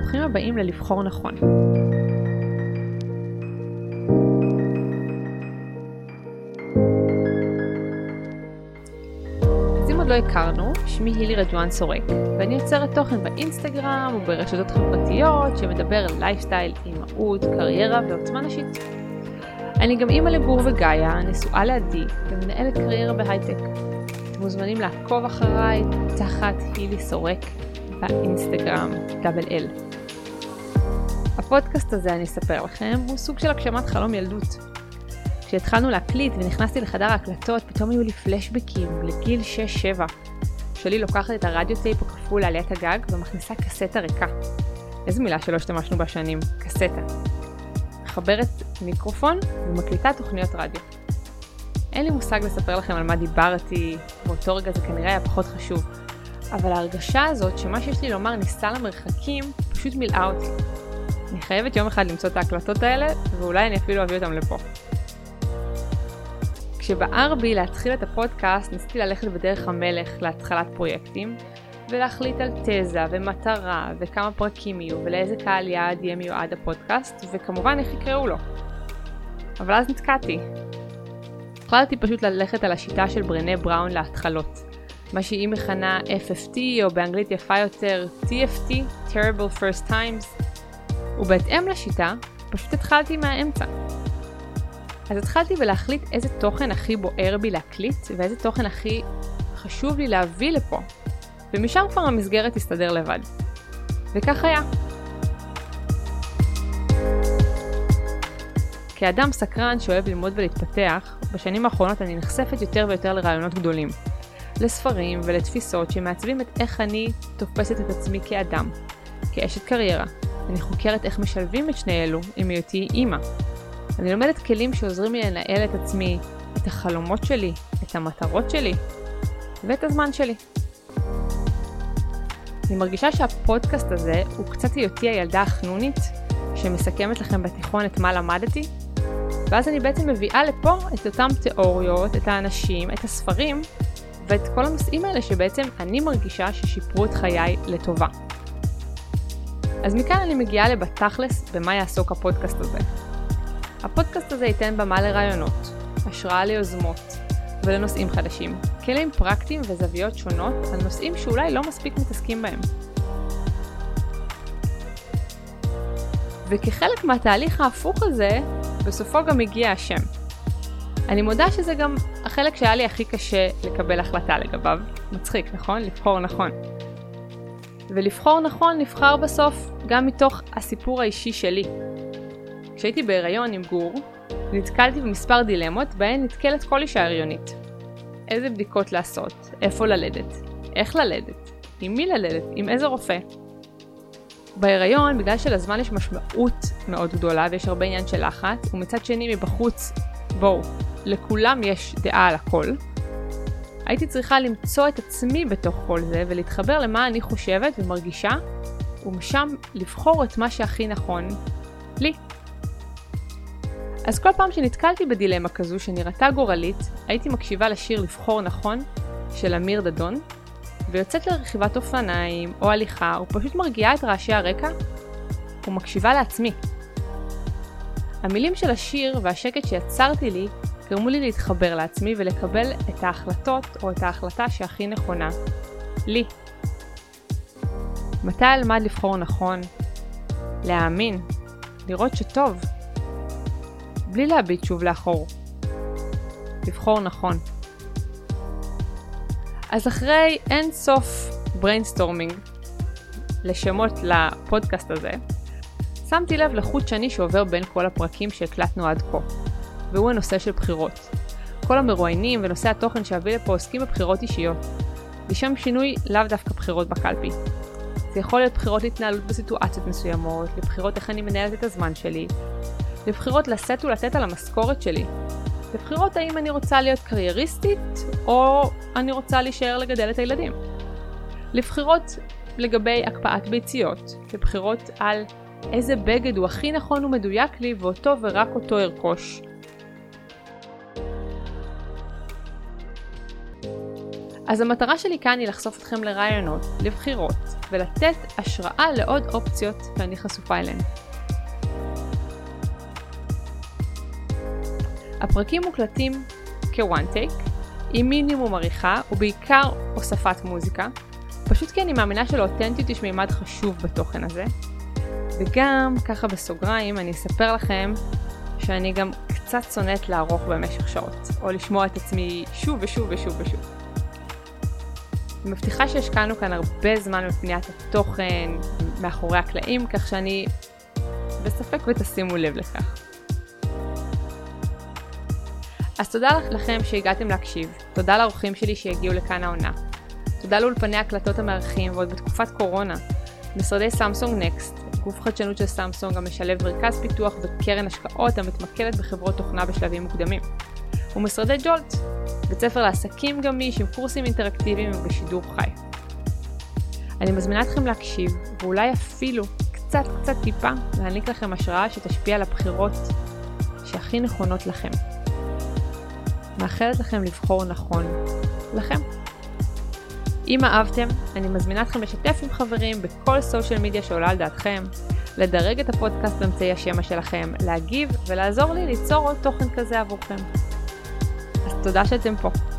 ברוכים הבאים ללבחור נכון. אז אם עוד לא הכרנו, שמי הילי רג'ואן סורק, ואני יוצרת תוכן באינסטגרם וברשתות חברתיות שמדבר על לייפסטייל, אימהות, קריירה ועוצמה נשית. אני גם אימא לגור וגאיה, נשואה לעדי ומנהלת קריירה בהייטק. אתם מוזמנים לעקוב אחריי תחת הילי סורק באינסטגרם, LL. הפודקאסט הזה, אני אספר לכם, הוא סוג של הגשמת חלום ילדות. כשהתחלנו להקליט ונכנסתי לחדר ההקלטות, פתאום היו לי פלשבקים לגיל 6-7. שלי לוקחת את הרדיו טייפ הכפול לעליית הגג ומכניסה קסטה ריקה. איזו מילה שלא השתמשנו בשנים, קסטה. מחברת מיקרופון ומקליטה תוכניות רדיו. אין לי מושג לספר לכם על מה דיברתי, באותו רגע זה כנראה היה פחות חשוב. אבל ההרגשה הזאת שמה שיש לי לומר ניסה למרחקים פשוט מילאה אותי. אני חייבת יום אחד למצוא את ההקלטות האלה, ואולי אני אפילו אביא אותם לפה. כשבער בי להתחיל את הפודקאסט, ניסיתי ללכת בדרך המלך להתחלת פרויקטים, ולהחליט על תזה ומטרה וכמה פרקים יהיו, ולאיזה קהל יעד יהיה מיועד הפודקאסט, וכמובן איך יקראו לו. אבל אז נתקעתי. החלטתי פשוט ללכת על השיטה של ברנה בראון להתחלות. מה שהיא מכנה FFT, או באנגלית יפה יותר TFT, Terrible First Times. ובהתאם לשיטה, פשוט התחלתי מהאמצע. אז התחלתי בלהחליט איזה תוכן הכי בוער בי להקליט, ואיזה תוכן הכי חשוב לי להביא לפה. ומשם כבר המסגרת תסתדר לבד. וכך היה. כאדם סקרן שאוהב ללמוד ולהתפתח, בשנים האחרונות אני נחשפת יותר ויותר לרעיונות גדולים. לספרים ולתפיסות שמעצבים את איך אני תופסת את עצמי כאדם, כאשת קריירה. אני חוקרת איך משלבים את שני אלו עם היותי אימא. אני לומדת כלים שעוזרים לי לנהל את עצמי, את החלומות שלי, את המטרות שלי ואת הזמן שלי. אני מרגישה שהפודקאסט הזה הוא קצת היותי הילדה החנונית שמסכמת לכם בתיכון את מה למדתי, ואז אני בעצם מביאה לפה את אותם תיאוריות, את האנשים, את הספרים ואת כל הנושאים האלה שבעצם אני מרגישה ששיפרו את חיי לטובה. אז מכאן אני מגיעה לבתכלס במה יעסוק הפודקאסט הזה. הפודקאסט הזה ייתן במה לרעיונות, השראה ליוזמות ולנושאים חדשים, כלים פרקטיים וזוויות שונות על נושאים שאולי לא מספיק מתעסקים בהם. וכחלק מהתהליך ההפוך הזה, בסופו גם הגיע השם. אני מודה שזה גם החלק שהיה לי הכי קשה לקבל החלטה לגביו. מצחיק, נכון? לבחור נכון. ולבחור נכון נבחר בסוף גם מתוך הסיפור האישי שלי. כשהייתי בהיריון עם גור, נתקלתי במספר דילמות בהן נתקלת כל אישה הריונית. איזה בדיקות לעשות, איפה ללדת, איך ללדת, עם מי ללדת, עם איזה רופא. בהיריון, בגלל שלזמן יש משמעות מאוד גדולה ויש הרבה עניין של לחץ, ומצד שני מבחוץ, לכולם יש דעה על הכל, הייתי צריכה למצוא את עצמי בתוך כל זה ולהתחבר למה אני חושבת ומרגישה, ומשם לבחור את מה שהכי נכון לי. אז כל פעם שנתקלתי בדילמה כזו שנראתה גורלית, הייתי מקשיבה לשיר לבחור נכון של אמיר דדון, ויוצאת לרכיבת אופניים או הליכה, ופשוט מרגיעה את רעשי הרקע, ומקשיבה לעצמי. המילים של השיר והשקט שיצרתי לי, גרמו לי להתחבר לעצמי ולקבל את ההחלטות או את ההחלטה שהכי נכונה לי. מתי אלמד לבחור נכון? להאמין, לראות שטוב, בלי להביט שוב לאחור. לבחור נכון. אז אחרי אין סוף בריינסטורמינג לשמות לפודקאסט הזה, שמתי לב לחוט שני שעובר בין כל הפרקים שהקלטנו עד כה, והוא הנושא של בחירות. כל המרואיינים ונושאי התוכן שהביא לפה עוסקים בבחירות אישיות. לשם שינוי לאו דווקא בחירות בקלפי. זה יכול להיות בחירות להתנהלות בסיטואציות מסוימות, לבחירות איך אני מנהלת את הזמן שלי, לבחירות לשאת ולתת על המשכורת שלי, לבחירות האם אני רוצה להיות קרייריסטית או אני רוצה להישאר לגדל את הילדים, לבחירות לגבי הקפאת ביציות, לבחירות על איזה בגד הוא הכי נכון ומדויק לי ואותו ורק אותו ארכוש. אז המטרה שלי כאן היא לחשוף אתכם לרעיונות, לבחירות, ולתת השראה לעוד אופציות שאני חשופה אליהן. הפרקים מוקלטים כ-one take, עם מינימום עריכה ובעיקר הוספת מוזיקה, פשוט כי אני מאמינה שלאותנטיות יש מימד חשוב בתוכן הזה. וגם, ככה בסוגריים, אני אספר לכם שאני גם קצת שונאת לערוך במשך שעות, או לשמוע את עצמי שוב ושוב ושוב ושוב. אני מבטיחה שהשקענו כאן הרבה זמן בפניית התוכן מאחורי הקלעים, כך שאני בספק ותשימו לב לכך. אז תודה לכם שהגעתם להקשיב, תודה לאורחים שלי שהגיעו לכאן העונה, תודה לאולפני הקלטות המארחים ועוד בתקופת קורונה, משרדי סמסונג נקסט, גוף חדשנות של סמסונג המשלב מרכז פיתוח וקרן השקעות המתמקדת בחברות תוכנה בשלבים מוקדמים, ומשרדי ג'ולט, בית ספר לעסקים גמיש עם קורסים אינטראקטיביים ובשידור חי. אני מזמינה אתכם להקשיב, ואולי אפילו קצת טיפה להעניק לכם השראה שתשפיע על הבחירות שהכי נכונות לכם. מאחלת לכם לבחור נכון לכם. אם אהבתם, אני מזמינה אתכם לשתף עם חברים בכל סושיאל מדיה שעולה על דעתכם, לדרג את הפודקאסט באמצעי השמע שלכם, להגיב ולעזור לי ליצור עוד תוכן כזה עבורכם. אז תודה שאתם פה.